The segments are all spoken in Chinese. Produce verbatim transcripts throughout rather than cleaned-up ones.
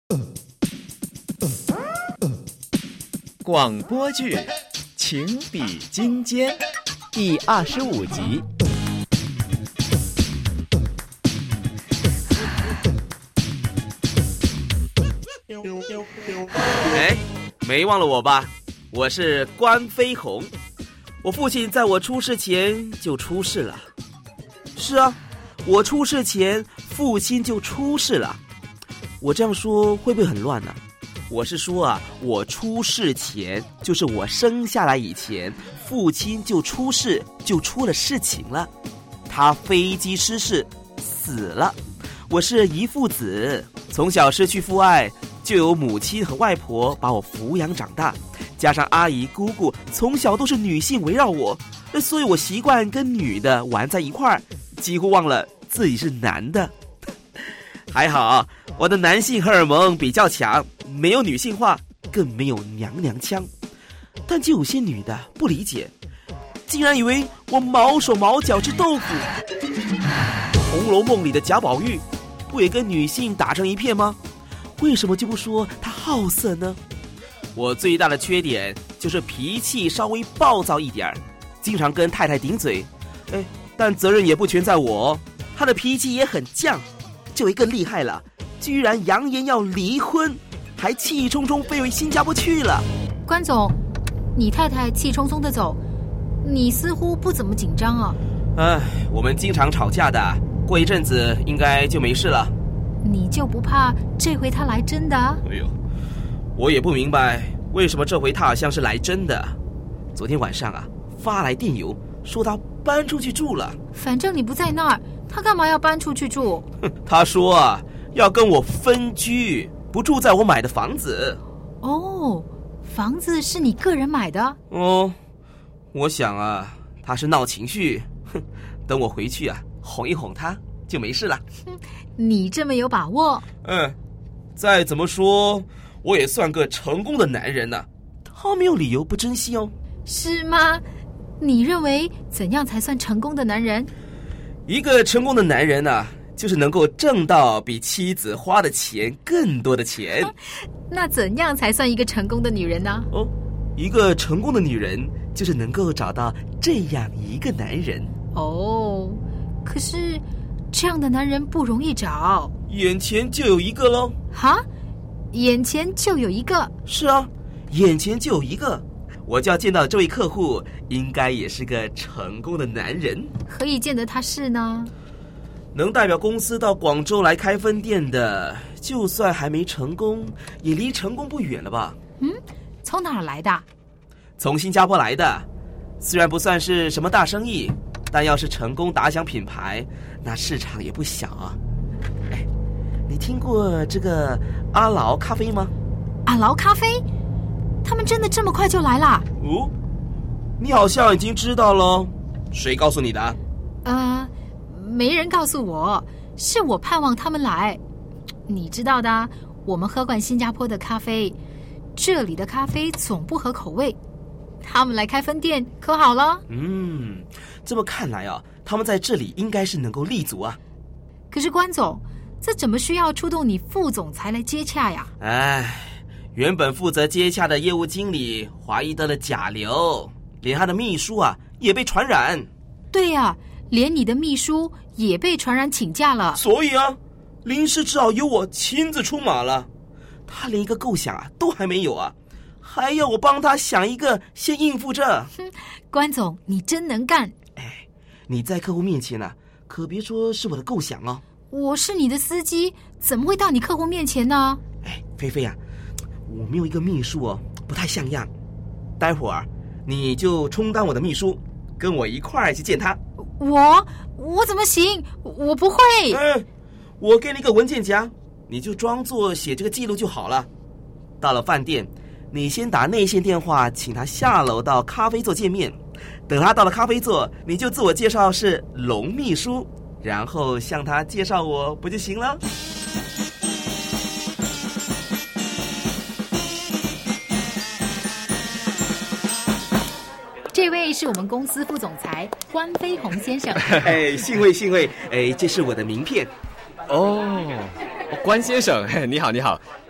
广播剧《情比金坚》第二十五集。 哎，没忘了我吧？我是关飞鸿。我父亲在我出事前就出事了。是啊，我出事前父亲就出事了。我这样说会不会很乱呢？我是说啊，我出事前，就是我生下来以前，父亲就出事，就出了事情了。他飞机失事，死了。我是遗腹子，从小失去父爱，就有母亲和外婆把我抚养长大，加上阿姨姑姑从小都是女性围绕我，所以我习惯跟女的玩在一块儿，几乎忘了自己是男的。还好我的男性荷尔蒙比较强，没有女性化，更没有娘娘腔。但就有些女的不理解，竟然以为我毛手毛脚吃豆腐。红楼梦里的贾宝玉不也跟女性打成一片吗？为什么就不说她好色呢？我最大的缺点就是脾气稍微暴躁一点，经常跟太太顶嘴。哎，但责任也不全在我，她的脾气也很犟。就一个厉害了，居然扬言要离婚，还气冲冲飞回新加坡去了。 关总，你太太气冲冲的走，你似乎不怎么紧张啊。 哎，我们经常吵架的，过一阵子应该就没事了。 你就不怕这回她来真的？ 哎呦，我也不明白为什么这回她好像是来真的。昨天晚上啊，发来电邮说她搬出去住了。 反正你不在那儿，她干嘛要搬出去住？ 哼，她说啊，要跟我分居，不住在我买的房子。 哦，房子是你个人买的？ 哦，我想啊，她是闹情绪。哼，等我回去啊，哄一哄她就没事了。 你这么有把握？ 嗯，再怎么说我也算个成功的男人呢。他没有理由不珍惜哦。 是吗？你认为怎样才算成功的男人？ 一个成功的男人啊，就是能够挣到比妻子花的钱更多的钱。 那怎样才算一个成功的女人呢？ 哦，一个成功的女人就是能够找到这样一个男人。 哦，可是这样的男人不容易找。 眼前就有一个咯。 哈？眼前就有一个？ 是啊，眼前就有一个。我就要见到这位客户，应该也是个成功的男人。 何以见得他是呢？ 能代表公司到广州来开分店的，就算还没成功，也离成功不远了吧？ 嗯，从哪儿来的？ 从新加坡来的。虽然不算是什么大生意，但要是成功打响品牌，那市场也不小啊。哎，你听过这个阿劳咖啡吗？ 阿劳咖啡？他们真的这么快就来啦？ 哦，你好像已经知道了。谁告诉你的？ 呃，没人告诉我，是我盼望他们来。你知道的，我们喝惯新加坡的咖啡，这里的咖啡总不合口味。他们来开分店可好了。 嗯，这么看来啊，他们在这里应该是能够立足啊。 可是关总，这怎么需要出动你副总裁来接洽呀？ 哎，原本负责接洽的业务经理怀疑得了甲流，连他的秘书啊也被传染。 对呀、啊，连你的秘书也被传染请假了。 所以啊，临时只好由我亲自出马了。他连一个构想啊都还没有啊，还要我帮他想一个先应付着。 哼，关总你真能干。 哎，你在客户面前啊，可别说是我的构想哦。 我是你的司机，怎么会到你客户面前呢？ 哎，菲菲啊，我没有一个秘书哦，不太像样。待会儿你就充当我的秘书，跟我一块儿去见他。 我我怎么行？我不会。 嗯，我给你个文件夹，你就装作写这个记录就好了。到了饭店，你先打内线电话，请他下楼到咖啡座见面。等他到了咖啡座，你就自我介绍是龙秘书，然后向他介绍我，不就行了？ 这位是我们公司副总裁关飞鸿先生。 哎，幸会幸会，哎，这是我的名片。 哦，关先生，你好你好。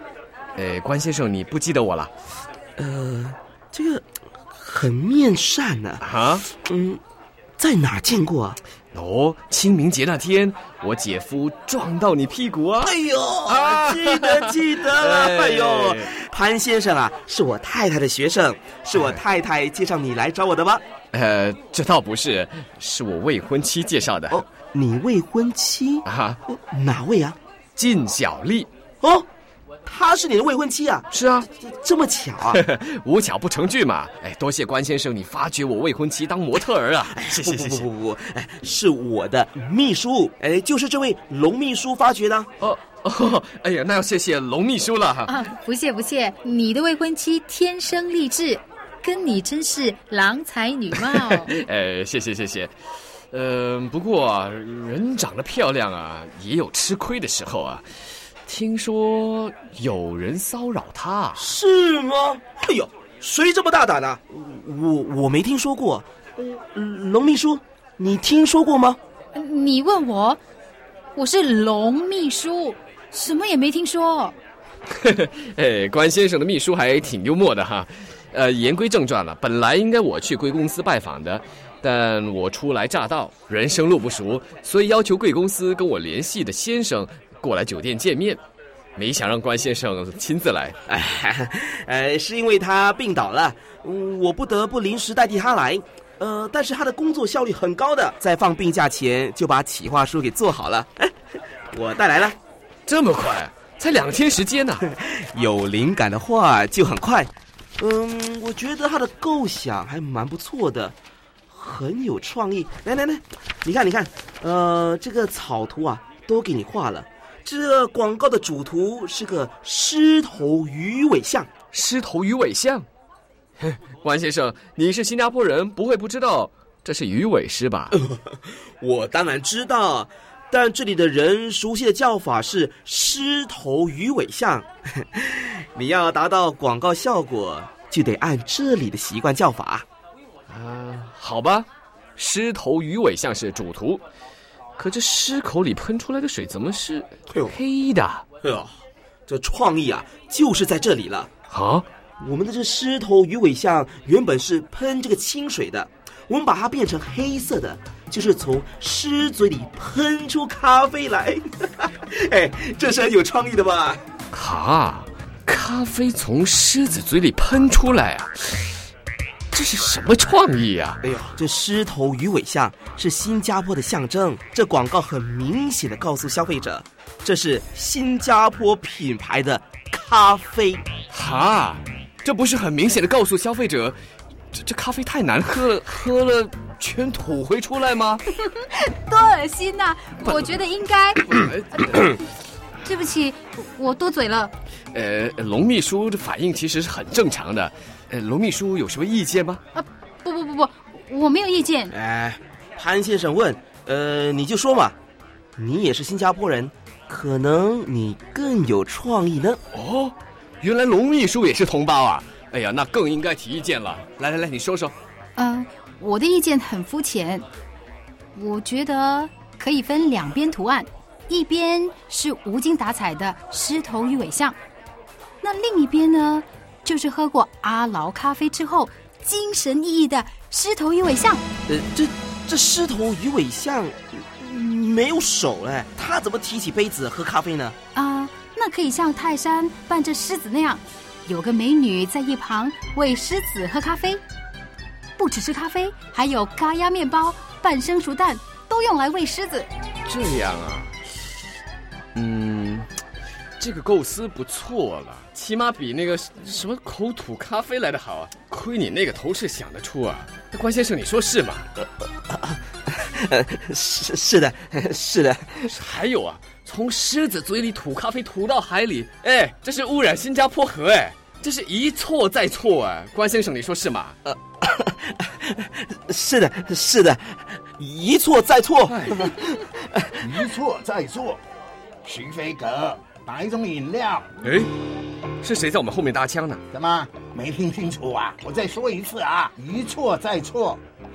呃，关先生，你不记得我了？ 呃，这个很面善呢、 啊。啊？ 嗯，在哪见过啊？ 哦，清明节那天，我姐夫撞到你屁股啊！ 哎呦，啊、记得记得了。哎, 哎呦，潘先生啊，是我太太的学生，是我太太介绍你来找我的吗？ 呃，这倒不是，是我未婚妻介绍的。 哦，你未婚妻啊？ 哪位啊？ 靳小丽。 哦。她是你的未婚妻啊？ 是啊， 这, 这么巧啊！ 无巧不成句嘛。哎，多谢关先生，你发掘我未婚妻当模特儿啊！谢谢谢谢。 不不不不不，哎，是我的秘书，哎，就是这位龙秘书发掘的。 哦哦，哎呀，那要谢谢龙秘书了哈。 啊，不谢不谢，你的未婚妻天生丽质，跟你真是郎才女貌。 哎，谢谢谢谢。呃，不过人长得漂亮啊，也有吃亏的时候啊。听说有人骚扰他， 是吗？哎呦，谁这么大胆啊？我我没听说过。龙秘书，你听说过吗？ 你问我，我是龙秘书，什么也没听说。 哎，关先生的秘书还挺幽默的哈。呃，言归正传了，本来应该我去贵公司拜访的，但我初来乍到，人生路不熟，所以要求贵公司跟我联系的先生过来酒店见面，没想让关先生亲自来。 哎，呃，是因为他病倒了，我不得不临时代替他来。呃，但是他的工作效率很高的，在放病假前就把企划书给做好了。哎，我带来了。 这么快？才两天时间呢、啊？ 有灵感的话就很快。嗯，我觉得他的构想还蛮不错的，很有创意。来来来，你看你看，呃，这个草图啊都给你画了。这广告的主图是个狮头鱼尾象。 狮头鱼尾象？关先生，你是新加坡人，不会不知道这是鱼尾狮吧？ 我当然知道，但这里的人熟悉的叫法是狮头鱼尾象。你要达到广告效果，就得按这里的习惯叫法。 啊，好吧，狮头鱼尾象是主图，可这狮口里喷出来的水怎么是黑的？ 哎呦，这创意啊，就是在这里了啊！ 我们的这狮头鱼尾象原本是喷这个清水的，我们把它变成黑色的，就是从狮嘴里喷出咖啡来。哎，这是很有创意的吧？ 哈，咖啡从狮子嘴里喷出来啊！这是什么创意啊？ 哎呦，这狮头鱼尾象是新加坡的象征，这广告很明显的告诉消费者，这是新加坡品牌的咖啡。 哈，这不是很明显的告诉消费者，这这咖啡太难喝了，喝了全吐回出来吗？ 多恶心呐、啊！我觉得应该。对不起，我多嘴了。 呃，龙秘书的反应其实是很正常的。呃，龙秘书有什么意见吗？ 啊，不不不不，我没有意见。 哎，潘先生问，呃，你就说嘛，你也是新加坡人，可能你更有创意呢。 哦，原来龙秘书也是同胞啊！哎呀，那更应该提意见了。来来来，你说说。 呃，我的意见很肤浅，我觉得可以分两边图案，一边是无精打采的狮头鱼尾象，那另一边呢，就是喝过阿劳咖啡之后精神奕奕的狮头鱼尾象。 呃，这这狮头鱼尾象没有手哎，他怎么提起杯子喝咖啡呢？ 啊、呃，那可以像泰山扮着狮子那样，有个美女在一旁喂狮子喝咖啡。不只是咖啡，还有咖椰面包、半生熟蛋，都用来喂狮子。 这样啊，嗯，这个构思不错了，起码比那个什么口吐咖啡来的好啊。亏你那个头是想得出啊，关先生你说是吗？ 呃，是是的，是的。 还有啊，从狮子嘴里吐咖啡吐到海里，哎，这是污染新加坡河哎，这是一错再错啊。关先生你说是吗？ 呃，是的，是的，一错再错， 一错再错。徐飞哥，哪一种饮料？ 哎，是谁在我们后面搭腔呢？ 怎么没听清楚啊？我再说一次啊，一错再错。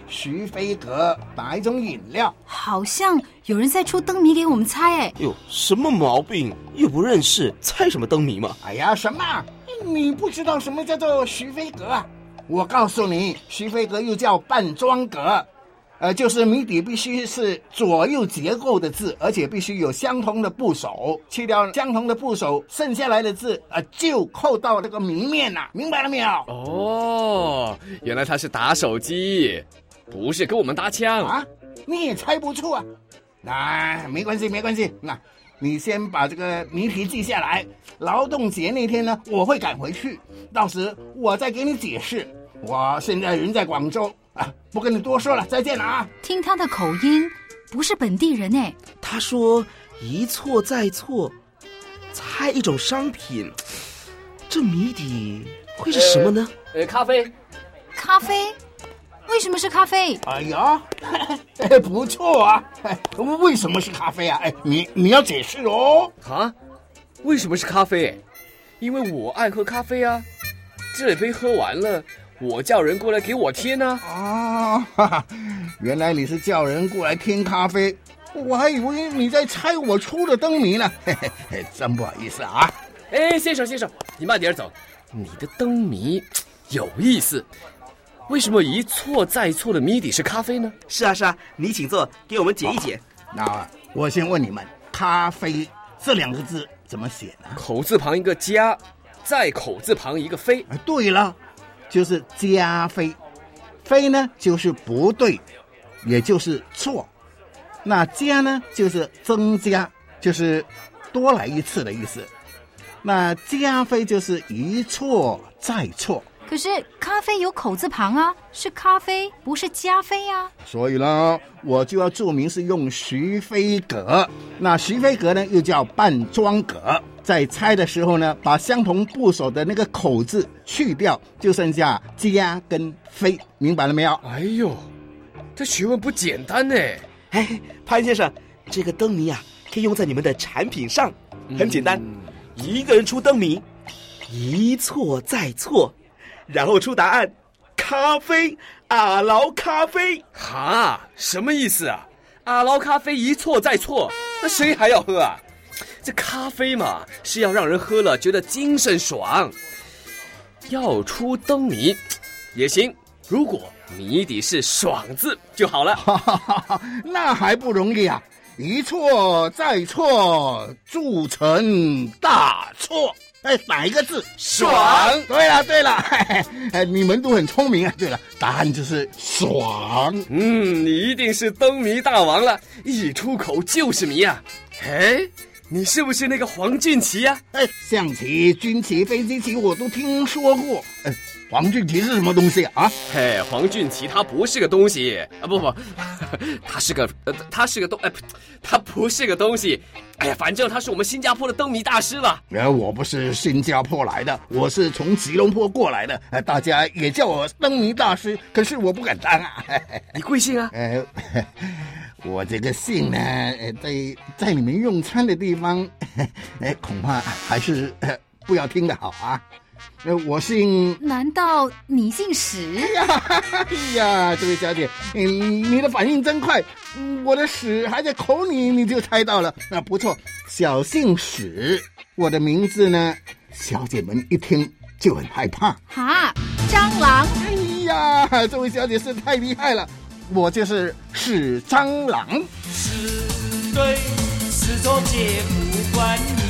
徐飞阁哪一种饮料？ 好像有人在出灯谜给我们猜哎。 哟，什么毛病？又不认识，猜什么灯谜嘛？ 哎呀，什么？你不知道什么叫做徐飞阁啊？我告诉你，徐飞阁又叫半装格。呃，就是谜底必须是左右结构的字，而且必须有相同的部首，去掉相同的部首，剩下来的字呃就扣到这个谜面了，明白了没有？ 哦，原来他是打手机，不是跟我们搭腔啊！你也猜不出啊？那没关系，没关系。那你先把这个谜题记下来，劳动节那天呢，我会赶回去，到时我再给你解释。我现在人在广州。啊，不跟你多说了，再见了啊！ 听他的口音，不是本地人哎。 他说一错再错，猜一种商品，这谜底会是什么呢？ 呃，呃咖啡。 咖啡？为什么是咖啡？ 哎呀，哎，不错啊！哎，为什么是咖啡啊？哎，你你要解释哦。 啊？为什么是咖啡？因为我爱喝咖啡啊！这杯喝完了。我叫人过来给我添呢。 啊，哈哈，原来你是叫人过来添咖啡，我还以为你在猜我出的灯谜呢。嘿嘿嘿，真不好意思啊。 哎，先生先生，你慢点走。你的灯谜有意思，为什么一错再错的谜底是咖啡呢？ 是啊是啊，你请坐，给我们解一解。 哦、那我先问你们，咖啡这两个字怎么写呢？ 口字旁一个加，再口字旁一个飞。 哎，对了。就是加非，非呢就是不对，也就是错。那加呢就是增加，就是多来一次的意思。那加非就是一错再错。 可是咖啡有口字旁啊，是咖啡，不是加菲啊。 所以呢，我就要注明是用徐飞阁。那徐飞阁呢，又叫半装阁。在猜的时候呢，把相同部首的那个口字去掉，就剩下加跟飞，明白了没有？ 哎呦，这学问不简单呢。 哎，潘先生，这个灯谜啊，可以用在你们的产品上，很简单，嗯、一个人出灯谜，一错再错。然后出答案，咖啡，阿劳咖啡。 哈，什么意思啊？阿劳咖啡一错再错，那谁还要喝啊？这咖啡嘛，是要让人喝了觉得精神爽。要出灯谜也行，如果谜底是爽字就好了。 哈哈哈哈，那还不容易啊！一错再错，铸成大错。哎，哪一个字？ 爽。 对了对了，嘿嘿，哎，你们都很聪明啊。对了，答案就是爽。 嗯，你一定是灯谜大王了，一出口就是谜啊。哎，你是不是那个黄俊奇啊？ 哎，象棋、军棋、飞机棋我都听说过。哎，黄俊奇是什么东西啊？ 嘿，黄俊奇他不是个东西啊，不不，他是个呃，他是个东，哎，他不是个东西。哎呀，反正他是我们新加坡的灯谜大师了。 呃，我不是新加坡来的，我是从吉隆坡过来的。呃，大家也叫我灯谜大师，可是我不敢当啊。 你贵姓啊？ 呃，我这个姓呢，在在你们用餐的地方，哎，恐怕还是呃不要听的好啊。呃，我姓…… 难道你姓史？ 哎呀，哎呀，这位小姐，嗯，你的反应真快，我的史还在口里你就猜到了，那、啊、不错，小姓史。我的名字呢，小姐们一听就很害怕。 哈，蟑螂！ 哎呀，这位小姐是太厉害了，我就是史蟑螂。 是对是错皆不关你。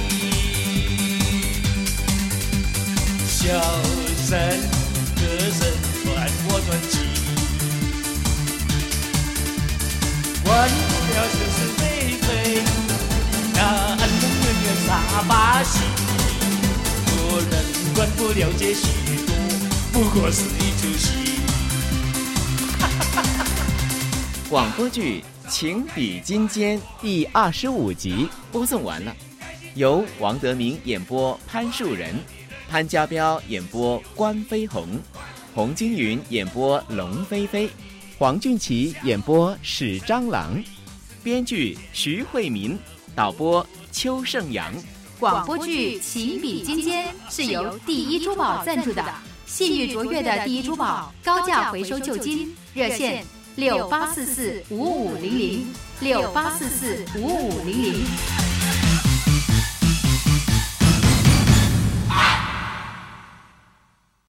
笑声、歌声传我传奇，管不了是是非非，那恩恩怨怨啥把戏？做人管不了这许多，不过是一出戏。 广播剧《情比金坚》第二十五集播送完了，由王德明演播潘树人。潘家彪演播关飞鸿，洪金云演播龙飞飞，黄俊奇演播史蟑螂，编剧徐慧民，导播邱胜阳。 广播剧《情比金坚》是由第一珠宝赞助的，信誉卓越的第一珠宝，高价回收旧金，热线六八四四五五零零六八四四五五零零。